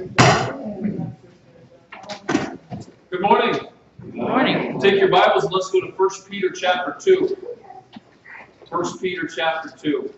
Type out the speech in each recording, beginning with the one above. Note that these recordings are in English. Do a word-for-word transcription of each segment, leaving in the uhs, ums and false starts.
Good morning. Good morning. Take your Bibles and let's go to First Peter chapter two. First Peter chapter two.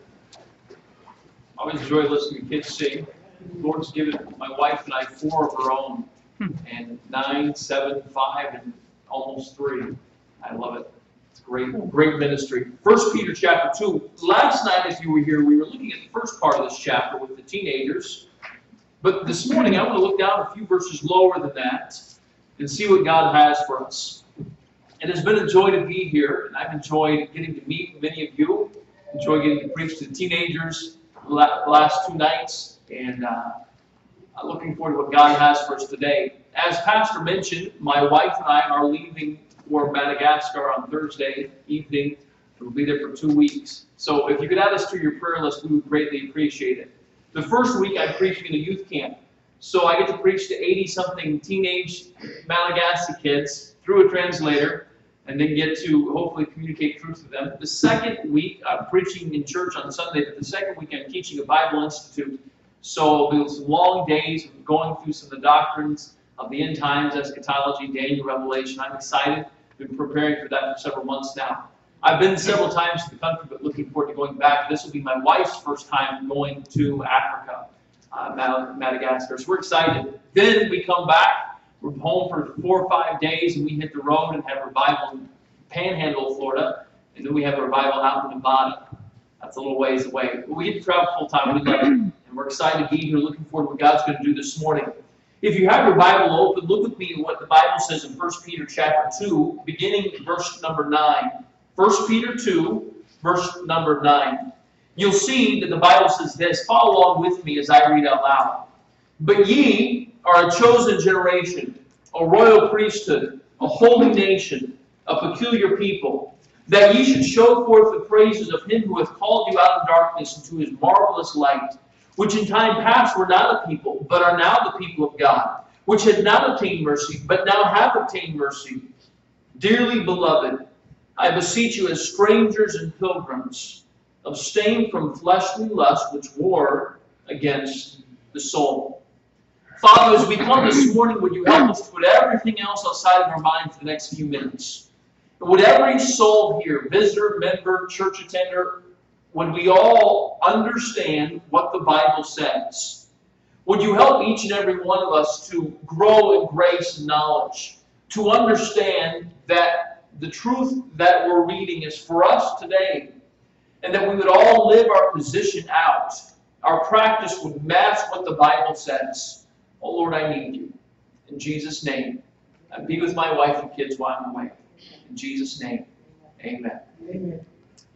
I always enjoy listening to kids sing. The Lord's given my wife and I four of our own, and nine, seven, five, and almost three. I love it. It's great, great ministry. First Peter chapter two. Last night, if you were here, we were looking at the first part of this chapter with the teenagers. But this morning, I want to look down a few verses lower than that and see what God has for us. It has been a joy to be here, and I've enjoyed getting to meet many of you. Enjoy getting to preach to the teenagers the last two nights, and uh, I'm looking forward to what God has for us today. As Pastor mentioned, my wife and I are leaving for Madagascar on Thursday evening. We'll be there for two weeks. So if you could add us to your prayer list, we would greatly appreciate it. The first week I'm preaching in a youth camp. So I get to preach to eighty-something teenage Malagasy kids through a translator, and then get to hopefully communicate truth to them. The second week, I'm preaching in church on Sunday, but the second week I'm teaching a Bible Institute. So there'll be some long days of going through some of the doctrines of the end times, eschatology, Daniel, Revelation. I'm excited. Been preparing for that for several months now. I've been several times to the country, but looking forward to going back. This will be my wife's first time going to Africa, uh, Madagascar. So we're excited. Then we come back. We're home for four or five days, and we hit the road and have revival in Panhandle, Florida. And then we have a revival out in Nevada. That's a little ways away. But we get to travel full time. We love it. And we're excited to be here, looking forward to what God's going to do this morning. If you have your Bible open, look with me at what the Bible says in First Peter chapter two, beginning verse number nine. First Peter two, verse number nine. You'll see that the Bible says this. Follow along with me as I read out loud. But ye are a chosen generation, a royal priesthood, a holy nation, a peculiar people, that ye should show forth the praises of him who hath called you out of darkness into his marvelous light, which in time past were not a people, but are now the people of God, which had not obtained mercy, but now have obtained mercy. Dearly beloved, I beseech you as strangers and pilgrims, abstain from fleshly lust which war against the soul. Father, as we come this morning, would you help us to put everything else outside of our mind for the next few minutes? And would every soul here, visitor, member, church attender, would we all understand what the Bible says? Would you help each and every one of us to grow in grace and knowledge, to understand that the truth that we're reading is for us today, and that we would all live our position out. Our practice would match what the Bible says. Oh Lord, I need you. In Jesus' name. And be with my wife and kids while I'm away. In Jesus' name. Amen. Amen.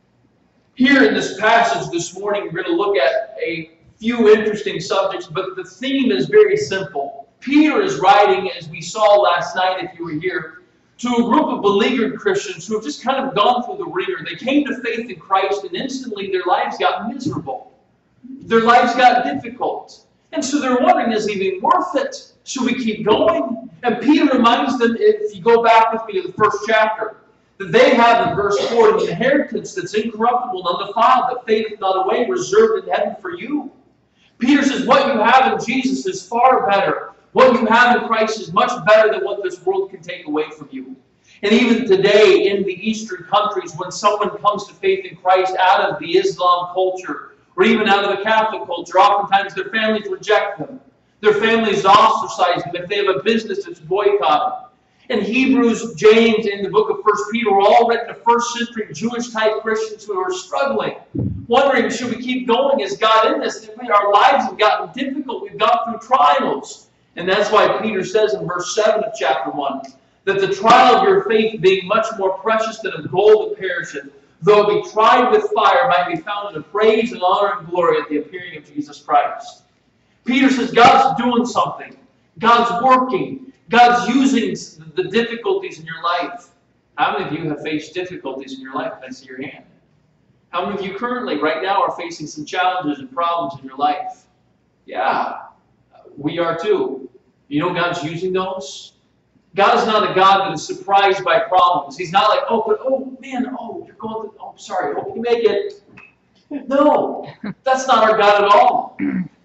Here in this passage this morning, we're going to look at a few interesting subjects, but the theme is very simple. Peter is writing, as we saw last night if you were here, to a group of beleaguered Christians who have just kind of gone through the ringer. They came to faith in Christ, and instantly their lives got miserable. Their lives got difficult. And so they're wondering, is it even worth it? Should we keep going? And Peter reminds them, if you go back with me to the first chapter, that they have in verse four an inheritance that's incorruptible and undefiled, that fadeth not away, reserved in heaven for you. Peter says, what you have in Jesus is far better. What you have in Christ is much better than what this world can take away from you. And even today in the Eastern countries, when someone comes to faith in Christ out of the Islam culture, or even out of the Catholic culture, oftentimes their families reject them. Their families ostracize them. If they have a business, it's boycotted. And Hebrews, James, and the book of First Peter were all written to first century Jewish-type Christians who are struggling, wondering, should we keep going? Is God in this? Our lives have gotten difficult. We've gone through trials. And that's why Peter says in verse seven of chapter one, that the trial of your faith being much more precious than of gold that perisheth, though it be tried with fire, might be found in praise and honor and glory at the appearing of Jesus Christ. Peter says God's doing something. God's working. God's using the difficulties in your life. How many of you have faced difficulties in your life? I see your hand. How many of you currently, right now, are facing some challenges and problems in your life? Yeah, we are too. You know God's using those? God is not a God that is surprised by problems. He's not like, oh, but, oh, man, oh, you're going to, oh, sorry, hope you make it. No, that's not our God at all.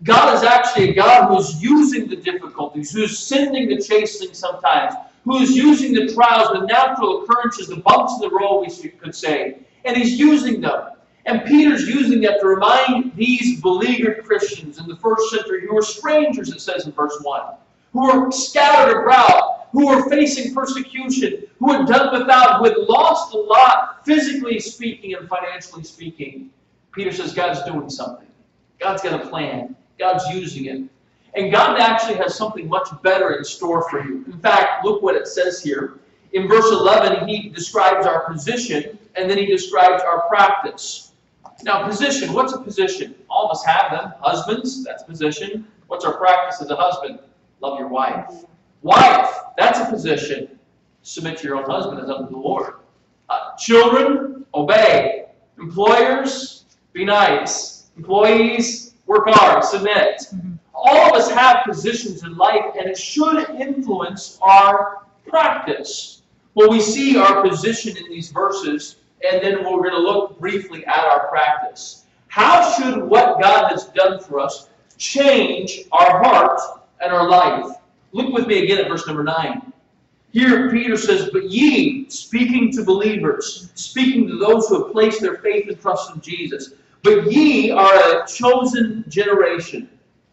God is actually a God who's using the difficulties, who's sending the chastening sometimes, who's using the trials, the natural occurrences, the bumps in the road, we could say, and He's using them. And Peter's using that to remind these beleaguered Christians in the first century who were strangers, it says in verse one, who were scattered abroad, who were facing persecution, who had done without, who had lost a lot, physically speaking and financially speaking. Peter says God's doing something. God's got a plan. God's using it. And God actually has something much better in store for you. In fact, look what it says here. In verse eleven, he describes our position, and then he describes our practice. Now, position, what's a position? All of us have them. Husbands, that's position. What's our practice as a husband? Love your wife. Wife, that's a position. Submit to your own husband as unto the Lord. Uh, children, obey. Employers, be nice. Employees, work hard, submit. All of us have positions in life, and it should influence our practice. Well, we see our position in these verses, and then we're going to look briefly at our practice. How should what God has done for us change our heart and our life? Look with me again at verse number nine. Here Peter says, but ye, speaking to believers, speaking to those who have placed their faith and trust in Jesus, but ye are a chosen generation,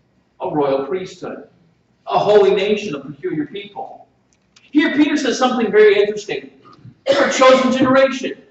a royal priesthood, a holy nation, a peculiar people. Here Peter says something very interesting. You're a chosen generation.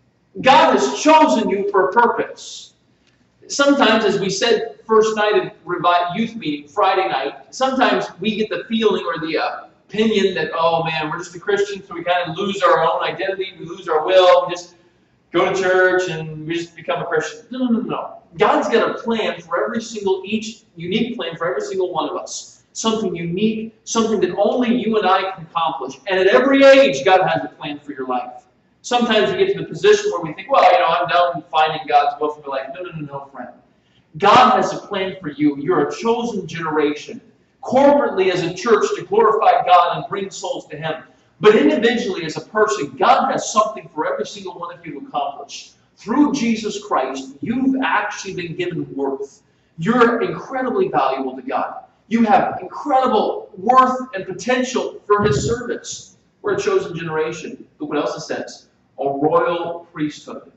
God has chosen you for a purpose. Sometimes, as we said first night of Revive Youth Meeting, Friday night, sometimes we get the feeling or the uh, opinion that, oh man, we're just a Christian, so we kind of lose our own identity, we lose our will, we just go to church and we just become a Christian. No, no, no, no. God's got a plan for every single, each unique plan for every single one of us. Something unique, something that only you and I can accomplish. And at every age, God has a plan for your life. Sometimes we get to the position where we think, well, you know, I'm done finding God's will for my life. No, no, no, no, friend. God has a plan for you. You're a chosen generation. Corporately as a church to glorify God and bring souls to Him. But individually as a person, God has something for every single one of you to accomplish. Through Jesus Christ, you've actually been given worth. You're incredibly valuable to God. You have incredible worth and potential for His service. We're a chosen generation. Look what else it says. A royal priesthood.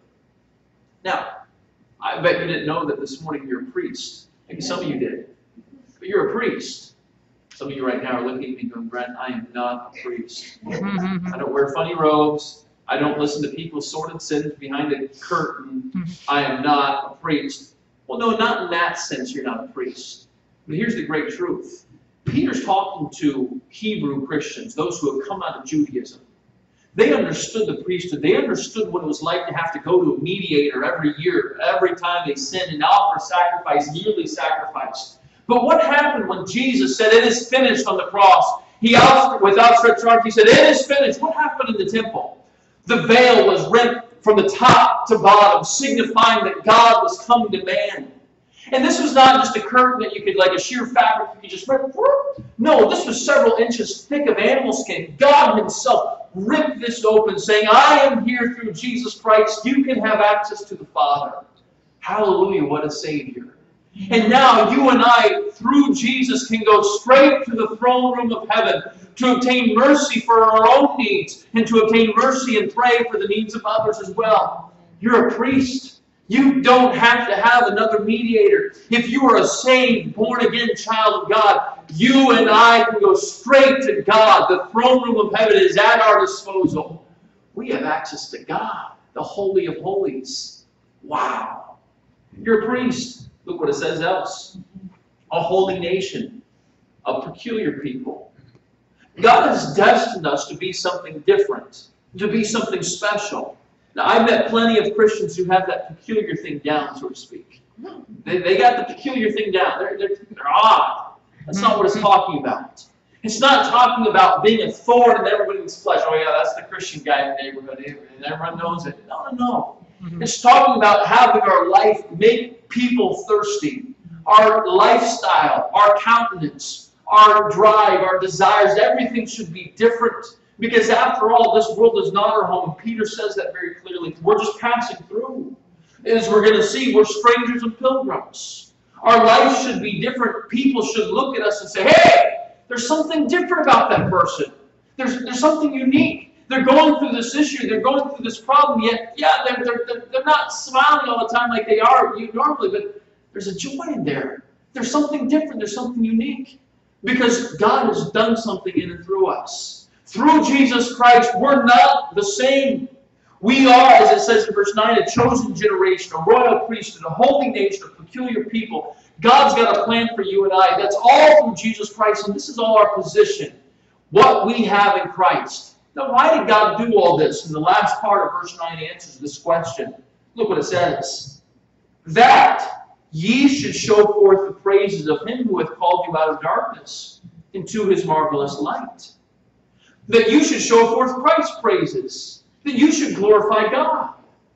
Now, I bet you didn't know that this morning you're a priest. Maybe some of you did. But you're a priest. Some of you right now are looking at me going, Brent, I am not a priest. I don't wear funny robes. I don't listen to people's sordid sins behind a curtain. I am not a priest. Well, no, not in that sense you're not a priest. But here's the great truth. Peter's talking to Hebrew Christians, those who have come out of Judaism. They understood the priesthood. They understood what it was like to have to go to a mediator every year, every time they sinned, and offer sacrifice, yearly sacrifice. But what happened when Jesus said, it is finished on the cross? He asked, with outstretched arms, He said, it is finished. What happened in the temple? The veil was rent from the top to bottom, signifying that God was coming to man. And this was not just a curtain that you could, like a sheer fabric, you could just rip. No, this was several inches thick of animal skin. God Himself ripped this open, saying, I am here through Jesus Christ. You can have access to the Father. Hallelujah, what a Savior. And now you and I, through Jesus, can go straight to the throne room of heaven to obtain mercy for our own needs and to obtain mercy and pray for the needs of others as well. You're a priest. You don't have to have another mediator. If you are a saved, born-again child of God, you and I can go straight to God. The throne room of heaven is at our disposal. We have access to God, the Holy of Holies. Wow. You're a priest. Look what it says else. A holy nation. A peculiar people. God has destined us to be something different. To be something special. Now, I've met plenty of Christians who have that peculiar thing down, so to speak. They, they got the peculiar thing down. They're, they're, they're odd. That's not what it's talking about. It's not talking about being a thorn in everybody's flesh. Oh, yeah, that's the Christian guy in the neighborhood, and everyone knows it. No, no, no. It's talking about having our life make people thirsty. Our lifestyle, our countenance, our drive, our desires, everything should be different. Because after all, this world is not our home. Peter says that very clearly. We're just passing through. As we're going to see, we're strangers and pilgrims. Our life should be different. People should look at us and say, hey, there's something different about that person. There's, there's something unique. They're going through this issue. They're going through this problem. Yet, yeah, they're, they're, they're not smiling all the time like they are you normally, but there's a joy in there. There's something different. There's something unique. Because God has done something in and through us. Through Jesus Christ, we're not the same. We are, as it says in verse nine, a chosen generation, a royal priesthood, a holy nation, a peculiar people. God's got a plan for you and I. That's all through Jesus Christ, and this is all our position. What we have in Christ. Now, why did God do all this? And the last part of verse nine answers this question. Look what it says. That ye should show forth the praises of him who hath called you out of darkness into his marvelous light. That you should show forth Christ's praises. That you should glorify God.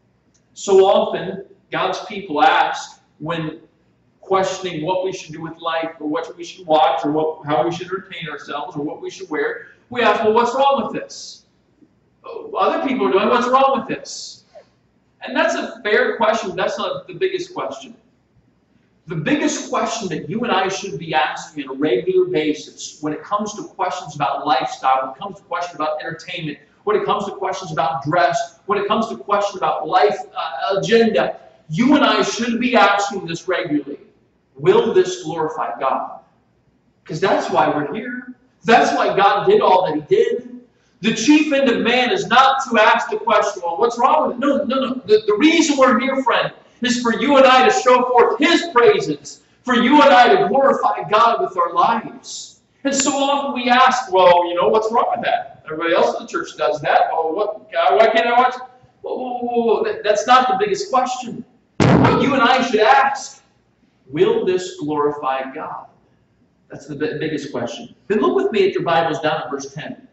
So often, God's people ask when questioning what we should do with life, or what we should watch, or what, how we should entertain ourselves, or what we should wear, we ask, well, what's wrong with this? Other people are doing, what's wrong with this? And that's a fair question. That's not the biggest question. The biggest question that you and I should be asking on a regular basis when it comes to questions about lifestyle, when it comes to questions about entertainment, when it comes to questions about dress, when it comes to questions about life uh, agenda, you and I should be asking this regularly. Will this glorify God? Because that's why we're here. That's why God did all that He did. The chief end of man is not to ask the question, well, what's wrong with it? No, no, no. The, the reason we're here, friend, is for you and I to show forth His praises, for you and I to glorify God with our lives. And so often we ask, well, you know, what's wrong with that? Everybody else in the church does that. Oh, what? God, why can't I watch? Whoa, whoa, whoa, whoa. That's not the biggest question. What you and I should ask, will this glorify God? That's the biggest question. Then look with me at your Bibles down at verse ten.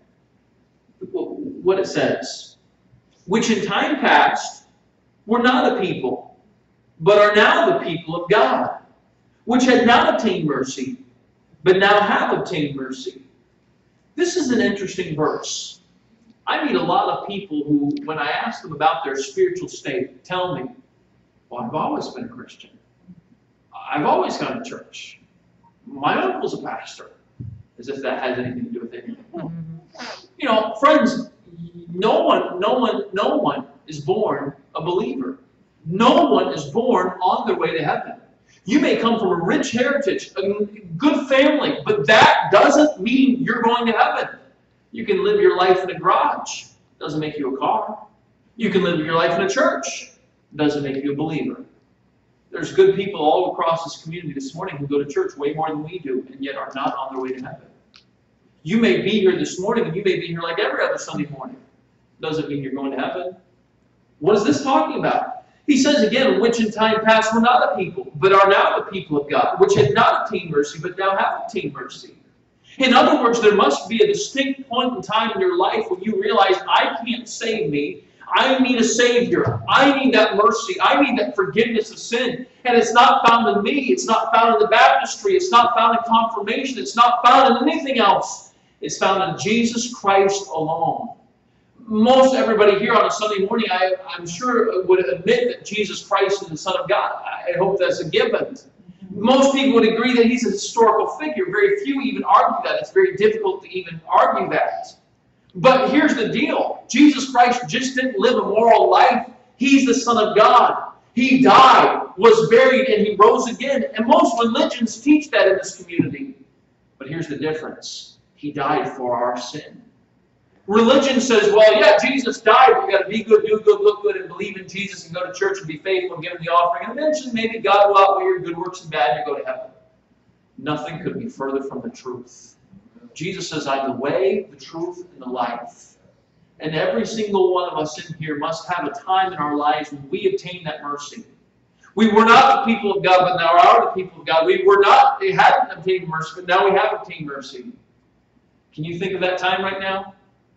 What it says. Which in time past were not a people, but are now the people of God, which had not obtained mercy, but now have obtained mercy. This is an interesting verse. I meet a lot of people who, when I ask them about their spiritual state, tell me, well, I've always been a Christian. I've always gone to church. My uncle's a pastor. As if that has anything to do with anything. You know, friends, no one, no one, no one is born a believer. No one is born on their way to heaven. You may come from a rich heritage, a good family, but that doesn't mean you're going to heaven. You can live your life in a garage. Doesn't make you a car. You can live your life in a church. Doesn't make you a believer. There's good people all across this community this morning who go to church way more than we do, and yet are not on their way to heaven. You may be here this morning, and you may be here like every other Sunday morning. Doesn't mean you're going to heaven. What is this talking about? He says again, which in time past were not a people, but are now the people of God, which had not obtained mercy, but now have obtained mercy. In other words, there must be a distinct point in time in your life when you realize, I can't save me. I need a Savior. I need that mercy. I need that forgiveness of sin. And it's not found in me. It's not found in the baptistry. It's not found in confirmation. It's not found in anything else. It's found in Jesus Christ alone. Most everybody here on a Sunday morning, I, I'm sure, would admit that Jesus Christ is the Son of God. I hope that's a given. Most people would agree that He's a historical figure. Very few even argue that. It's very difficult to even argue that. But here's the deal. Jesus Christ just didn't live a moral life. He's the Son of God. He died, was buried, and He rose again. And most religions teach that in this community. But here's the difference. He died for our sin. Religion says, well, yeah, Jesus died, but you got to be good, do good, look good, and believe in Jesus, and go to church and be faithful and give Him the offering. And eventually, maybe God will outweigh your good works and bad, and you go to heaven. Nothing could be further from the truth. Jesus says, I'm the way, the truth, and the life. And every single one of us in here must have a time in our lives when we obtain that mercy. We were not the people of God, but now are the people of God. We were not, they hadn't obtained mercy, but now we have obtained mercy. Can you think of that time right now?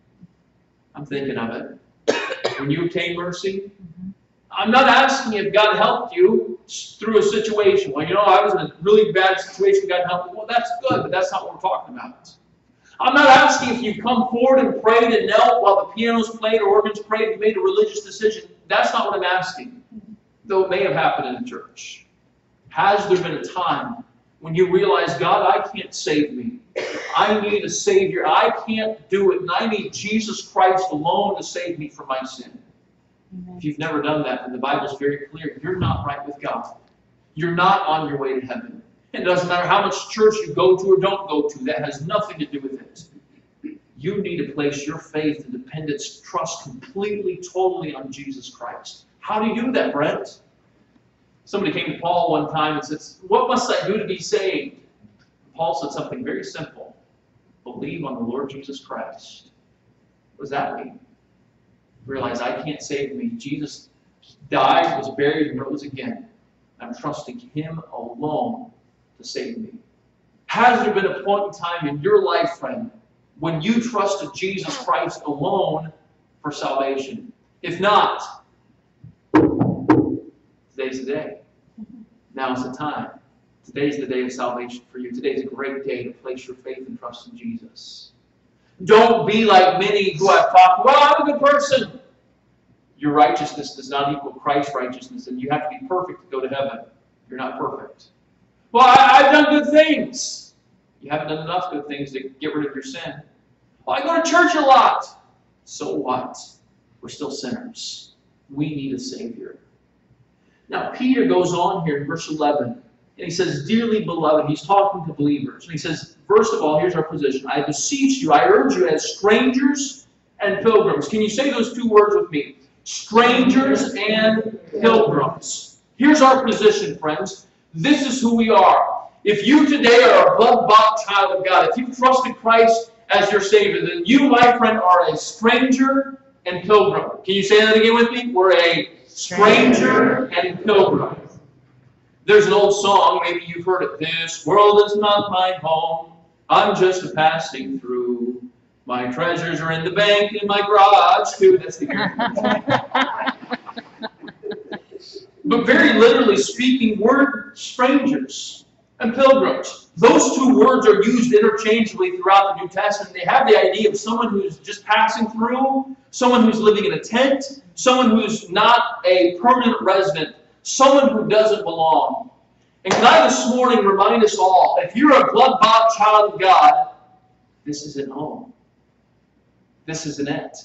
I'm thinking of it. When you obtain mercy, I'm not asking if God helped you through a situation. Well, you know, I was in a really bad situation, God helped me. Well, that's good, but that's not what we're talking about. I'm not asking if you've come forward and prayed and knelt while the piano's played or organs played, you made a religious decision. That's not what I'm asking. Though it may have happened in the church. Has there been a time when you realize, God, I can't save me. I need a Savior. I can't do it, and I need Jesus Christ alone to save me from my sin. Amen. If you've never done that, then the Bible's very clear. You're not right with God. You're not on your way to heaven. It doesn't matter how much church you go to or don't go to. That has nothing to do with it. You need to place your faith and dependence, trust completely, totally on Jesus Christ. How do you do that, Brent? Somebody came to Paul one time and said, what must I do to be saved? Paul said something very simple. Believe on the Lord Jesus Christ. What does that mean? Realize I can't save me. Jesus died, was buried, and rose again. I'm trusting Him alone to save me. Has there been a point in time in your life, friend, when you trusted Jesus Christ alone for salvation? If not, today's the day. Now's the time. Today's the day of salvation for you. Today's a great day to place your faith and trust in Jesus. Don't be like many who have thought, well, I'm a good person. Your righteousness does not equal Christ's righteousness, and you have to be perfect to go to heaven. You're not perfect. Well, I, I've done good things. You haven't done enough good things to get rid of your sin. Well, I go to church a lot. So what? We're still sinners. We need a Savior. Now, Peter goes on here in verse eleven, and he says, dearly beloved, he's talking to believers. And he says, first of all, here's our position. I beseech you, I urge you as strangers and pilgrims. Can you say those two words with me? Strangers and pilgrims. Here's our position, friends. This is who we are. If you today are a blood-bought child of God, if you've trusted Christ as your Savior, then you, my friend, are a stranger and pilgrim. Can you say that again with me? We're a stranger and pilgrim. There's an old song, maybe you've heard it. This world is not my home. I'm just a passing through. My treasures are in the bank in my garage too. That's the But very literally speaking, we're strangers and pilgrims. Those two words are used interchangeably throughout the New Testament. They have the idea of someone who's just passing through, someone who's living in a tent, someone who's not a permanent resident, someone who doesn't belong. And can I this morning remind us all, if you're a blood-bought child of God, this isn't home. This isn't it.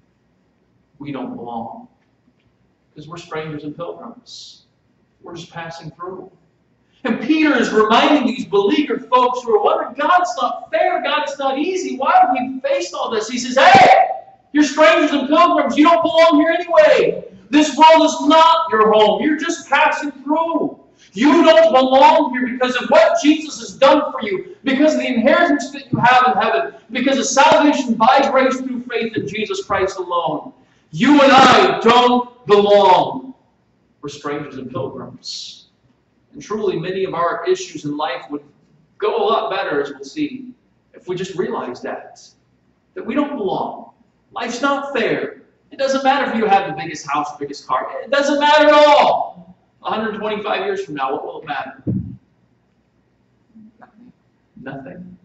We don't belong. Because we're strangers and pilgrims. We're just passing through. And Peter is reminding these beleaguered folks who are wondering, God's not fair, God, it's not easy. Why have we faced all this? He says, hey, you're strangers and pilgrims. You don't belong here anyway. This world is not your home. You're just passing through. You don't belong here because of what Jesus has done for you, because of the inheritance that you have in heaven, because of salvation by grace through faith in Jesus Christ alone. You and I don't belong. We're strangers and pilgrims. And truly, many of our issues in life would go a lot better, as we'll see, if we just realized that. That we don't belong. Life's not fair. It doesn't matter if you have the biggest house, the biggest car. It doesn't matter at all. one hundred twenty-five years from now, what will it matter? Nothing. Nothing.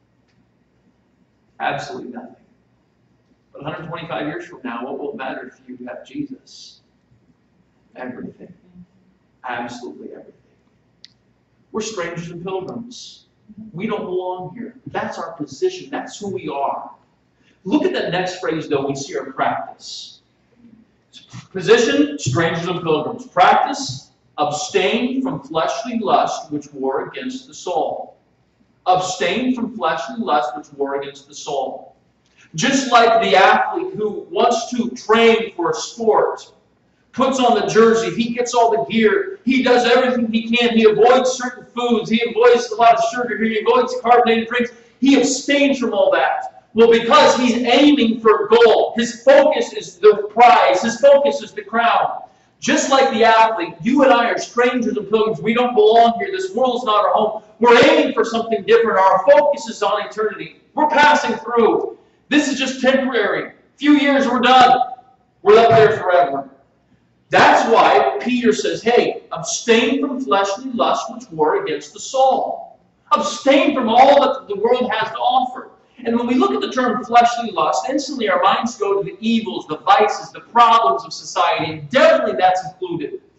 Absolutely nothing. But one hundred twenty-five years from now, what will it matter if you have Jesus? Everything. Absolutely everything. We're strangers and pilgrims. We don't belong here. That's our position. That's who we are. Look at that next phrase, though, we see our practice. Position, strangers and pilgrims. Practice, abstain from fleshly lust which war against the soul. Abstain from fleshly lust which war against the soul. Just like the athlete who wants to train for a sport, puts on the jersey, he gets all the gear, he does everything he can, he avoids certain foods, he avoids a lot of sugar, he avoids carbonated drinks, he abstains from all that. Well, because he's aiming for a goal, his focus is the prize, his focus is the crown. Just like the athlete, you and I are strangers and pilgrims. We don't belong here. This world is not our home. We're aiming for something different. Our focus is on eternity. We're passing through. This is just temporary. A few years, we're done. We're up there forever. That's why Peter says, hey, abstain from fleshly lust which war against the soul. Abstain from all that the world has to offer. And when we look at the term fleshly lust, instantly our minds go to the evils, the vices, the problems of society, and definitely that's included.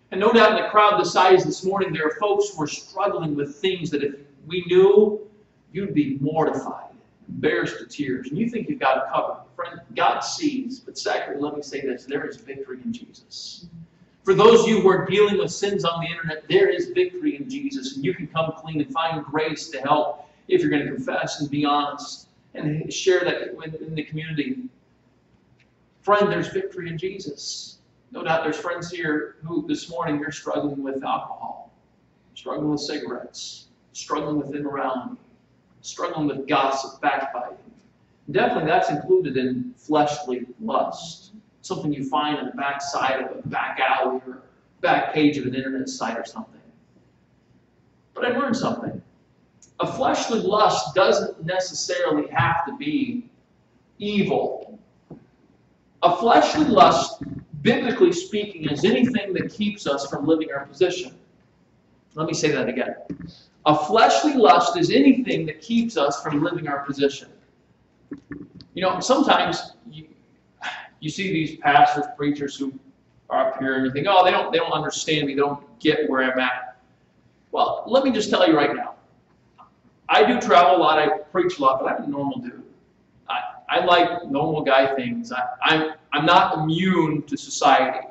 And no doubt in the crowd this size this morning, there are folks who are struggling with things that if we knew, you'd be mortified, embarrassed to tears, and you think you've got it covered. Friend, God sees, but secondly, let me say this, there is victory in Jesus. For those of you who are dealing with sins on the internet, there is victory in Jesus, and you can come clean and find grace to help if you're going to confess and be honest and share that in the community. Friend, there's victory in Jesus. No doubt there's friends here who this morning you're struggling with alcohol, struggling with cigarettes, struggling with immorality, struggling with gossip, backbiting. Definitely that's included in fleshly lust, something you find in the back side of a back alley or back page of an internet site or something. But I learned something. A fleshly lust doesn't necessarily have to be evil. A fleshly lust, biblically speaking, is anything that keeps us from living our position. Let me say that again. A fleshly lust is anything that keeps us from living our position. You know, sometimes you, you see these pastors, preachers who are up here and you think, oh, they don't, they don't understand me, they don't get where I'm at. Well, let me just tell you right now. I do travel a lot, I preach a lot, but I'm a normal dude. I, I like normal guy things. I, I'm, I'm not immune to society.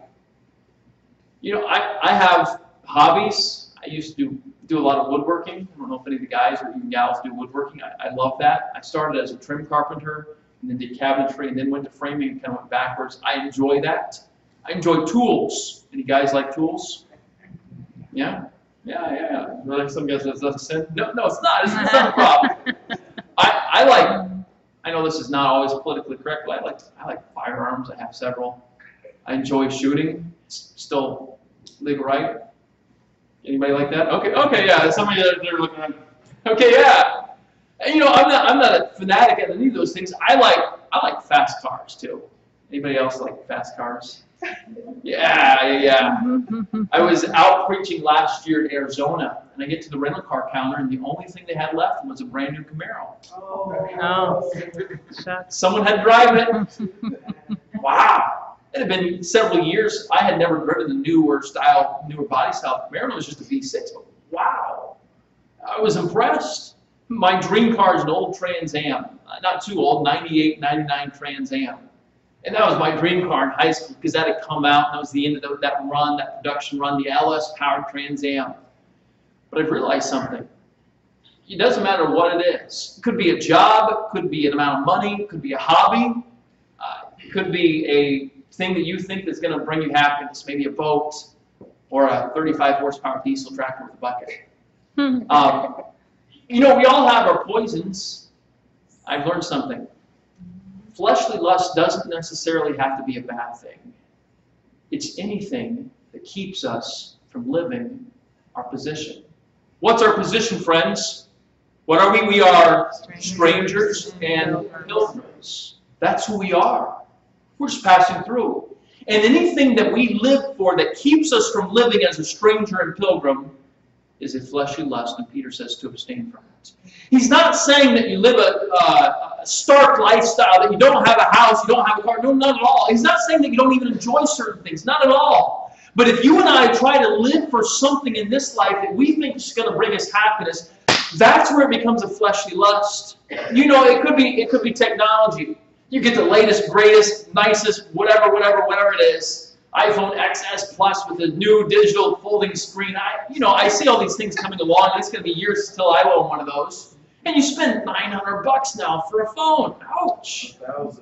You know, I, I have hobbies. I used to do, do a lot of woodworking. I don't know if any of the guys or even gals do woodworking. I, I love that. I started as a trim carpenter and then did cabinetry and then went to framing and kind of went backwards. I enjoy that. I enjoy tools. Any guys like tools? Yeah? Yeah, yeah, yeah. Like some guys, that's a sin? No, no, it's not. It's, it's not a problem. I, I like, I know this is not always politically correct, but I like, I like firearms. I have several. I enjoy shooting. It's still legal, right? Anybody like that? Okay, okay, yeah. Somebody that they're looking at. Okay, yeah. And you know, I'm not, I'm not a fanatic at any of those things. I like, I like fast cars too. Anybody else like fast cars? Yeah, yeah, yeah. I was out preaching last year in Arizona, and I get to the rental car counter, and the only thing they had left was a brand new Camaro. Oh, someone had driven it. Wow. It had been several years. I had never driven the newer style, newer body style Camaro. It was just a V six, but wow. I was impressed. My dream car is an old Trans Am. Not too old, ninety-eight, ninety-nine Trans Am. And that was my dream car in high school because that had come out, and that was the end of the, that run, that production run, the L S powered Trans Am. But I've realized something. It doesn't matter what it is. It could be a job, it could be an amount of money, it could be a hobby, uh, it could be a thing that you think is going to bring you happiness, maybe a boat or a thirty-five horsepower diesel tractor with a bucket. um, you know, we all have our poisons. I've learned something. Fleshly lust doesn't necessarily have to be a bad thing. It's anything that keeps us from living our position. What's our position, friends? What are we? We are strangers and pilgrims. That's who we are. We're just passing through. And anything that we live for that keeps us from living as a stranger and pilgrim is a fleshly lust, and Peter says to abstain from it. He's not saying that you live a, uh, a stark lifestyle, that you don't have a house, you don't have a car. No, not at all. He's not saying that you don't even enjoy certain things. Not at all. But if you and I try to live for something in this life that we think is going to bring us happiness, that's where it becomes a fleshly lust. You know, it could be it could be technology. You get the latest, greatest, nicest, whatever, whatever, whatever it is. iPhone X S Plus with the new digital folding screen. I, you know, I see all these things coming along. And it's going to be years until I own one of those. And you spend nine hundred bucks now for a phone. Ouch. A thousand.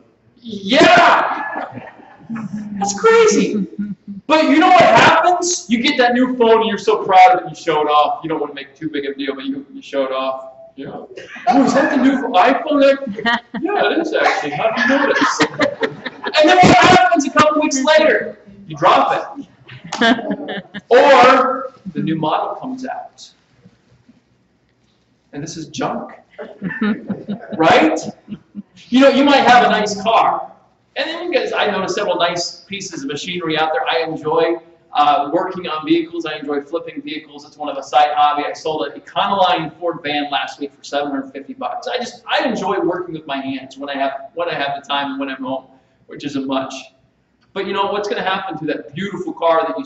Yeah. That's crazy. But you know what happens? You get that new phone and you're so proud of it you show it off. You don't want to make too big of a deal, but you, you show it off. Yeah. Oh, is that the new iPhone? Yeah, it is actually. How do you notice? And then what happens a couple weeks later? You drop it. Or the new model comes out. And this is junk. Right? You know, you might have a nice car. And then you guys, I noticed several nice pieces of machinery out there. I enjoy uh, working on vehicles. I enjoy flipping vehicles. It's one of a side hobby. I sold an Econoline Ford van last week for seven hundred fifty bucks. I just, I enjoy working with my hands when I have, when I have the time and when I'm home, which isn't much. But you know, what's going to happen to that beautiful car that you spent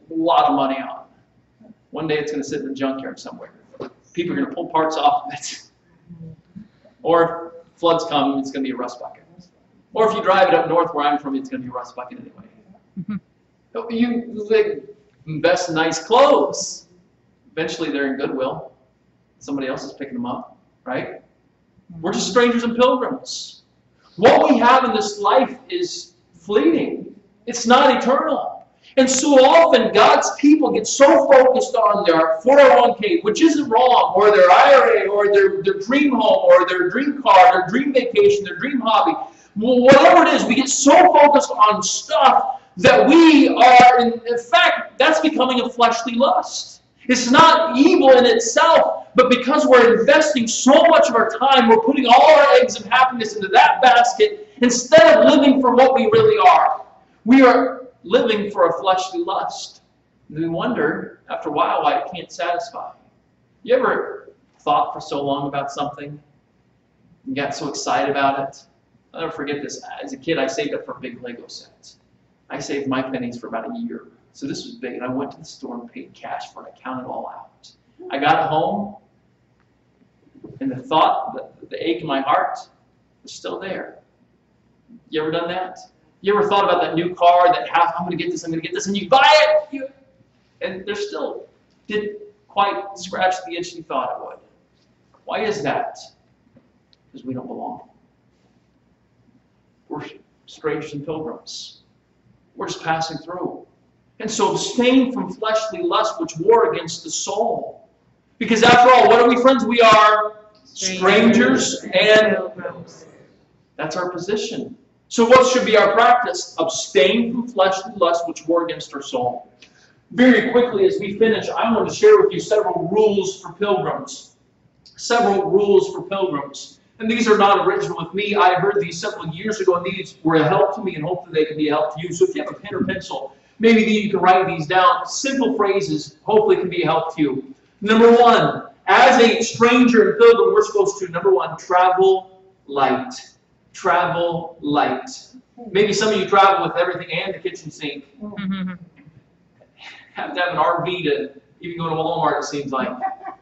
a lot of money on. One day it's going to sit in the junkyard somewhere. People are going to pull parts off of it. Or if floods come, it's going to be a rust bucket. Or if you drive it up north where I'm from, it's going to be a rust bucket anyway. Mm-hmm. You like, invest in nice clothes. Eventually they're in Goodwill. Somebody else is picking them up, right? We're just strangers and pilgrims. What we have in this life is fleeting. It's not eternal. And so often God's people get so focused on their four oh one k, which isn't wrong, or their I R A, or their, their dream home, or their dream car, their dream vacation, their dream hobby. Well, whatever it is, we get so focused on stuff that we are, in, in fact, that's becoming a fleshly lust. It's not evil in itself, but because we're investing so much of our time, we're putting all our eggs of happiness into that basket instead of living for what we really are. We are living for a fleshly lust. And we wonder, after a while, why it can't satisfy. You ever thought for so long about something and got so excited about it? I'll never forget this. As a kid, I saved up for a big Lego set. I saved my pennies for about a year. So this was big, and I went to the store and paid cash for it. I counted it all out. I got home, and the thought, the, the ache in my heart was still there. You ever done that? You ever thought about that new car, that house, I'm going to get this, I'm going to get this, and you buy it, you, and there still didn't quite scratch the itch you thought it would. Why is that? Because we don't belong. We're strangers and pilgrims. We're just passing through. And so abstain from fleshly lust which war against the soul. Because after all, what are we, friends? We are strangers and pilgrims. That's our position. So what should be our practice? Abstain from fleshly lust which war against our soul. Very quickly as we finish, I want to share with you several rules for pilgrims. Several rules for pilgrims. And these are not original with me. I heard these several years ago, and these were a help to me, and hopefully they can be a help to you. So if you have a pen or pencil, maybe you can write these down. Simple phrases, hopefully can be a help to you. Number one, as a stranger and pilgrim, we're supposed to, number one, travel light. Travel light. Maybe some of you travel with everything and the kitchen sink. Mm-hmm. Have to have an R V to even go to Walmart, it seems like.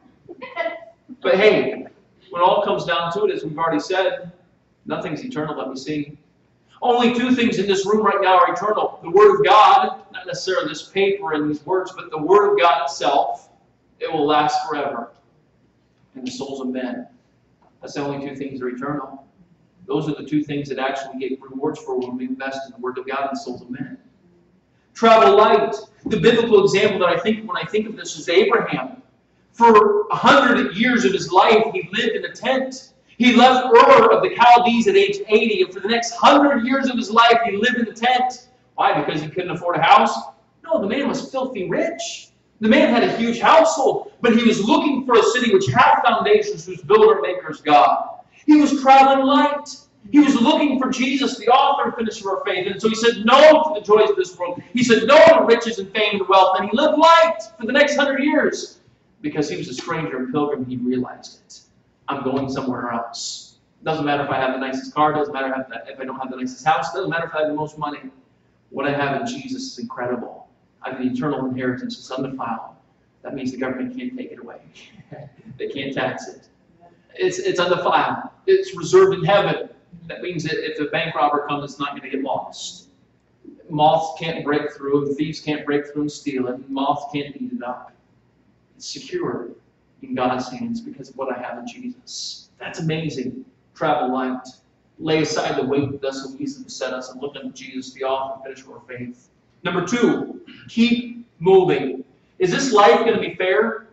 But hey, when it all comes down to it, as we've already said, nothing's eternal that we see. Only two things in this room right now are eternal. The Word of God, not necessarily this paper and these words, but the Word of God itself. It will last forever. And the souls of men. That's the only two things that are eternal. Those are the two things that actually get rewards for when we invest in the Word of God and the souls of men. Travel light. The biblical example that I think when I think of this is Abraham. For a hundred years of his life, he lived in a tent. He left Ur of the Chaldees at age eighty, and for the next hundred years of his life, he lived in a tent. Why? Because he couldn't afford a house? No, the man was filthy rich. The man had a huge household, but he was looking for a city which had foundations, whose builder and maker is God. He was traveling light. He was looking for Jesus, the author and finisher of our faith. And so he said no to the joys of this world. He said no to riches and fame and wealth, and he lived light for the next hundred years. Because he was a stranger and pilgrim, he realized it. I'm going somewhere else. Doesn't matter if I have the nicest car. Doesn't matter if I don't have the nicest house. Doesn't matter if I have the most money. What I have in Jesus is incredible. I have the eternal inheritance. It's undefiled. That means the government can't take it away. They can't tax it. It's, it's undefiled. It's reserved in heaven. That means that if a bank robber comes, it's not going to get lost. Moths can't break through, and thieves can't break through and steal it. Moths can't eat it up. It's secure in God's hands because of what I have in Jesus. That's amazing. Travel light. Lay aside the weight that does so easily beset us and look unto Jesus, the author and finisher of our faith. Number two, keep moving. Is this life going to be fair?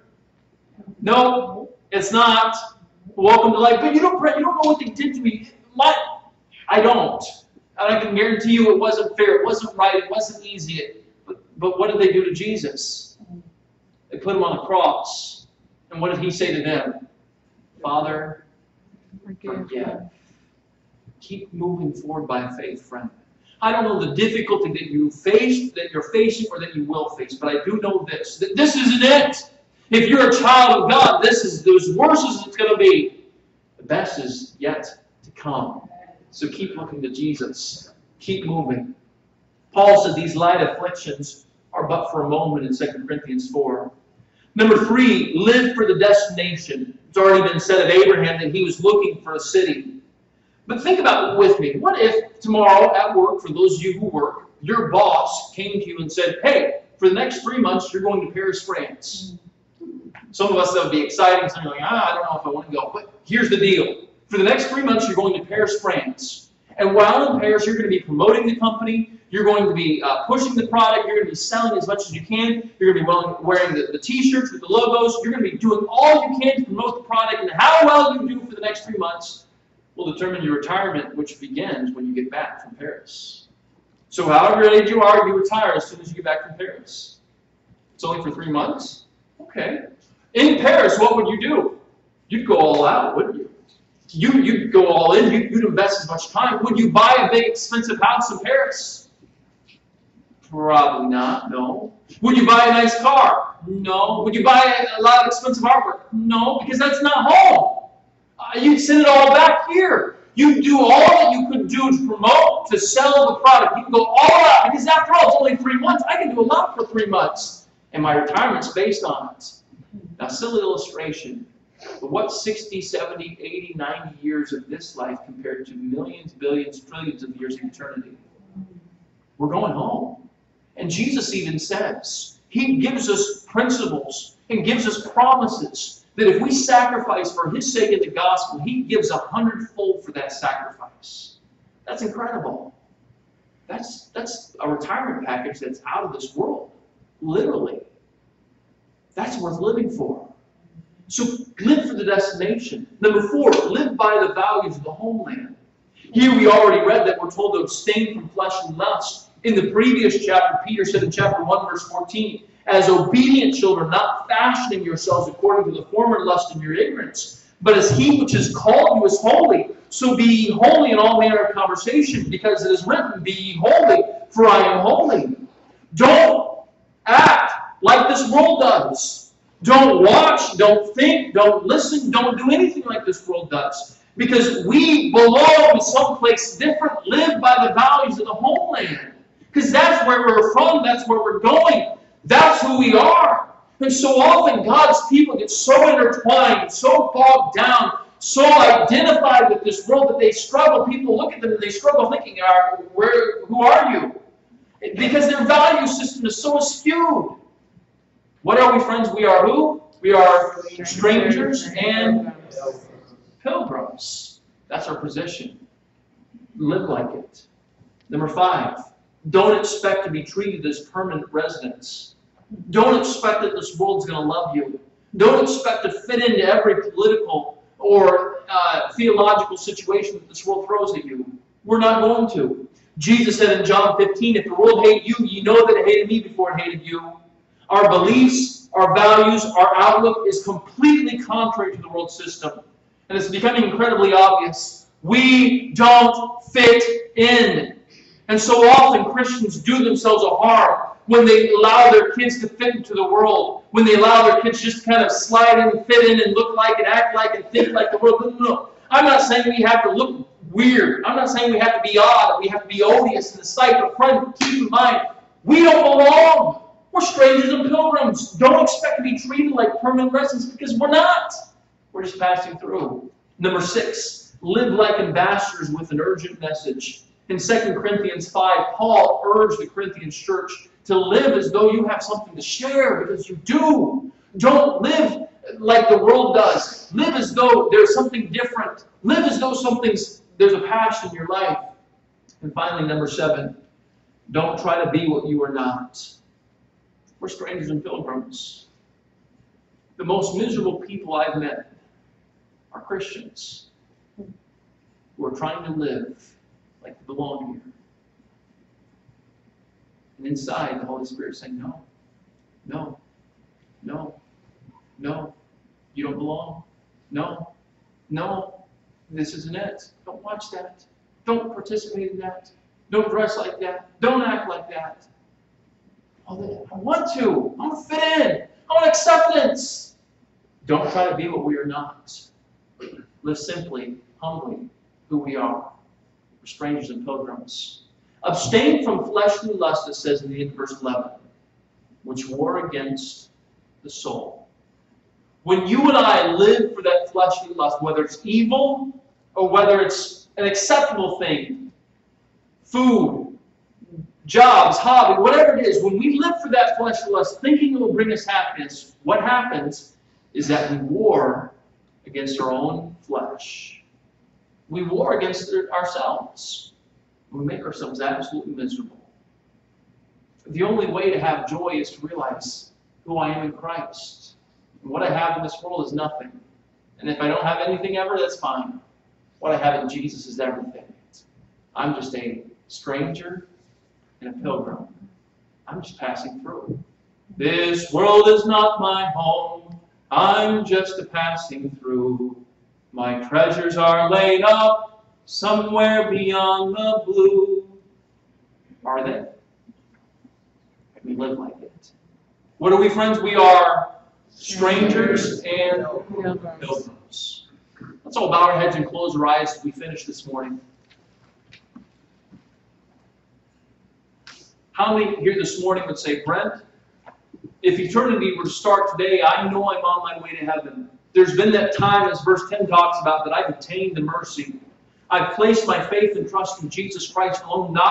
No, it's not. Welcome to life. But you don't, you don't know what they did to me. My, I don't. And I can guarantee you it wasn't fair. It wasn't right. It wasn't easy. But, but what did they do to Jesus? They put him on the cross. And what did he say to them? Father, forgive. forgive. Keep moving forward by faith, friend. I don't know the difficulty that you faced, that you're facing, or that you will face, but I do know this, that this isn't it. If you're a child of God, this is as worse as it's going to be. The best is yet to come. So keep looking to Jesus. Keep moving. Paul said these light afflictions are our but for a moment in Second Corinthians four. Number three, live for the destination. It's already been said of Abraham that he was looking for a city. But think about it with me. What if tomorrow at work, for those of you who work, your boss came to you and said, hey, for the next three months, you're going to Paris, France. Some of us, that would be exciting. Some are like, ah, I don't know if I want to go. But here's the deal. For the next three months, you're going to Paris, France. And while in Paris, you're going to be promoting the company. You're going to be uh, pushing the product. You're going to be selling as much as you can. You're going to be wearing the, the T-shirts with the logos. You're going to be doing all you can to promote the product. And how well you do for the next three months will determine your retirement, which begins when you get back from Paris. So however age you are, you retire as soon as you get back from Paris. It's only for three months? Okay. In Paris, what would you do? You'd go all out, wouldn't you? You, you'd go all in. You'd, you'd invest as much time. Would you buy a big, expensive house in Paris? Probably not, no. Would you buy a nice car? No. Would you buy a lot of expensive artwork? No, because that's not home. Uh, you'd send it all back here. You'd do all that you could do to promote, to sell the product. You can go all out, because after all, it's only three months. I can do a lot for three months, and my retirement's based on it. Now, silly illustration, but what's sixty, seventy, eighty, ninety years of this life compared to millions, billions, trillions of years of eternity? We're going home. And Jesus even says, he gives us principles and gives us promises that if we sacrifice for his sake in the gospel, he gives a hundredfold for that sacrifice. That's incredible. That's, that's a retirement package that's out of this world, literally. That's worth living for. So live for the destination. Number four, live by the values of the homeland. Here we already read that we're told to abstain from flesh and lust. In the previous chapter, Peter said in chapter one, verse fourteen, as obedient children, not fashioning yourselves according to the former lust of your ignorance, but as he which has called you is holy, so be ye holy in all manner of conversation, because it is written, be ye holy, for I am holy. Don't act like this world does. Don't watch, don't think, don't listen, don't do anything like this world does. Because we belong to someplace different. Live by the values of the homeland. Because that's where we're from, that's where we're going. That's who we are. And so often God's people get so intertwined, so bogged down, so identified with this world that they struggle. People look at them and they struggle thinking, Where, who are you? Because their value system is so skewed. What are we, friends? We are who? We are strangers and pilgrims. That's our position. Live like it. Number five, don't expect to be treated as permanent residents. Don't expect that this world's going to love you. Don't expect to fit into every political or uh, theological situation that this world throws at you. We're not going to. Jesus said in John fifteen, if the world hate you, you know that it hated me before it hated you. Our beliefs, our values, our outlook is completely contrary to the world system. And it's becoming incredibly obvious. We don't fit in. And so often Christians do themselves a harm when they allow their kids to fit into the world. When they allow their kids just kind of slide in and fit in and look like and act like and think like the world. No, no, no. I'm not saying we have to look weird. I'm not saying we have to be odd or we have to be odious in the sight. But friend, keep in mind, we don't belong. We're strangers and pilgrims. Don't expect to be treated like permanent residents because we're not. We're just passing through. Number six, live like ambassadors with an urgent message. In Second Corinthians five, Paul urged the Corinthian church to live as though you have something to share, because you do. Don't live like the world does. Live as though there's something different. Live as though something's there's a passion in your life. And finally, number seven, don't try to be what you are not. We're strangers and pilgrims. The most miserable people I've met are Christians who are trying to live like they belong here. And inside, the Holy Spirit is saying, no, no, no, no, you don't belong. No, no, this isn't it. Don't watch that. Don't participate in that. Don't dress like that. Don't act like that. Oh, I want to. I want to fit in. I want acceptance. Don't try to be what we are not. Live simply, humbly, who we are. We're strangers and pilgrims. Abstain from fleshly lust, it says in the end of verse eleven. which war against the soul. When you and I live for that fleshly lust, whether it's evil or whether it's an acceptable thing, food, jobs, hobby, whatever it is, when we live for that fleshly lust, thinking it will bring us happiness, what happens is that we war against our own flesh. We war against ourselves. We make ourselves absolutely miserable. The only way to have joy is to realize who I am in Christ. And what I have in this world is nothing. And if I don't have anything ever, that's fine. What I have in Jesus is everything. I'm just a stranger and a pilgrim. I'm just passing through. This world is not my home. I'm just a passing through. My treasures are laid up somewhere beyond the blue. Are they? We live like it. What are we, friends? We are strangers and pilgrims. Let's all bow our heads and close our eyes as we finish this morning. How many here this morning would say, Brent, if eternity were to start today, I know I'm on my way to heaven. There's been that time, as verse ten talks about, that I've obtained the mercy. I've placed my faith and trust in Jesus Christ alone, not